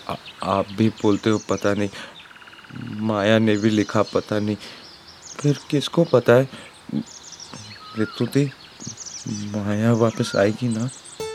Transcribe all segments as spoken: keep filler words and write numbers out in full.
आ, आप भी बोलते हो पता नहीं, माया ने भी लिखा पता नहीं, फिर किसको पता है ऋतु दी माया वापस आएगी ना?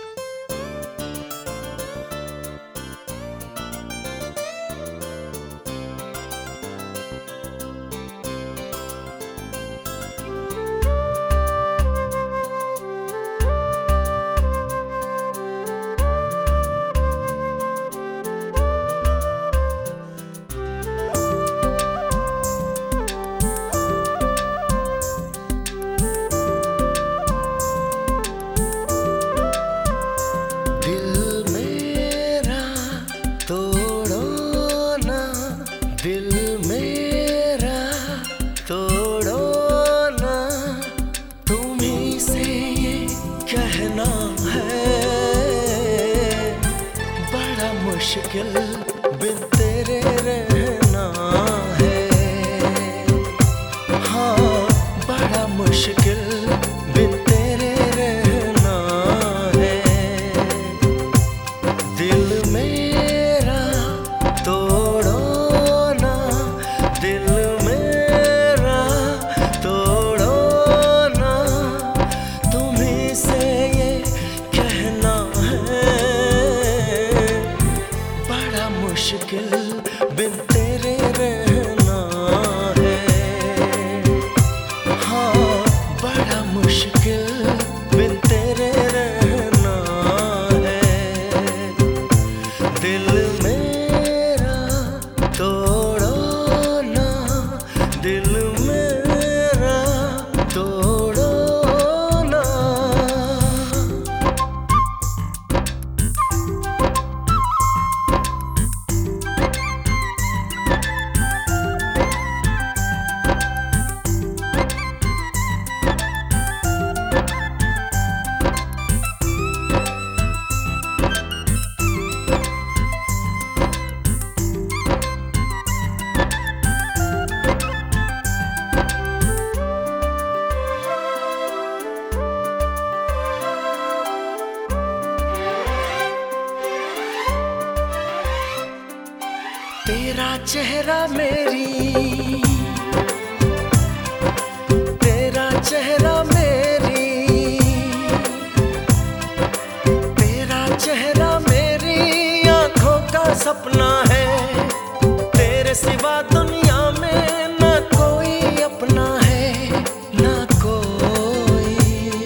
दिल मेरा तोड़ो ना, तुम्हीं से ये कहना है। बड़ा मुश्किल बिन तेरे रहना है। हाँ, बड़ा मुश्किल बिन तेरे रहना है। दिल मेरा तोड़ो, दिल मेरा तोड़ो ना, तुम्हीं से ये कहना है। बड़ा मुश्किल बिन तेरे रहना है। हाँ, बड़ा मुश्किल बिन तेरे रहना है। दिल मेरा तोड़ो, दिल मेरा तोड़ो ना। तेरा चेहरा मेरी, तेरा चेहरा मेरी, तेरा चेहरा मेरी आंखों का सपना है। तेरे सिवा दुनिया में न कोई अपना है, न कोई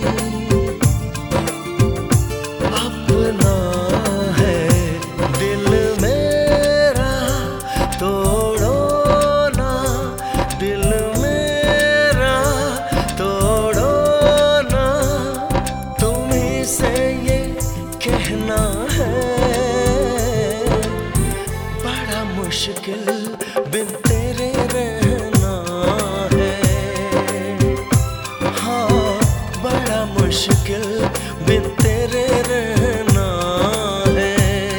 अपना है। दिल मेरा तोड़ो ना, दिल मेरा तोड़ो ना, तुम्हीं से ये कहना है। बड़ा मुश्किल बिन तेरे रहना है। हाँ, बड़ा मुश्किल बिन तेरे रहना है।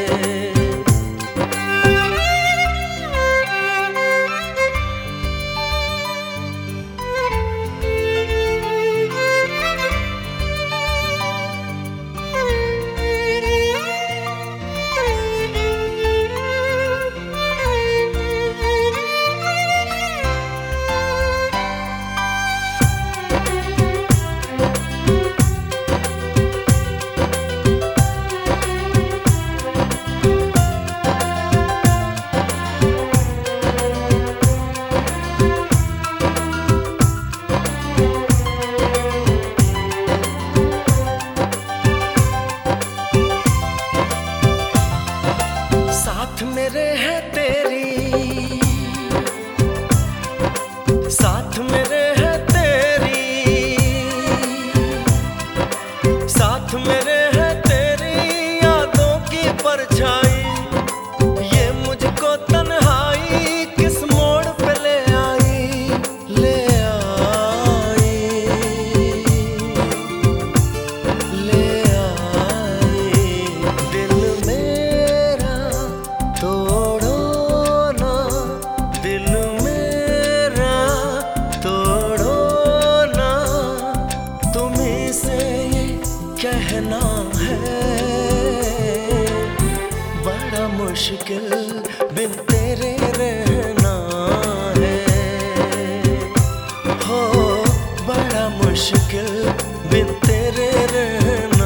साथ मेरे है तेरी, साथ मेरे है तेरी, साथ मेरे है तेरी यादों की परछाई। ये मुझको तन्हाई किस मोड़ पे ले आई, ले आई, ले आई। दिल मेरा तोड़ो मुश्किल बिन तेरे रहना है, हो बड़ा मुश्किल बिन तेरे रहना।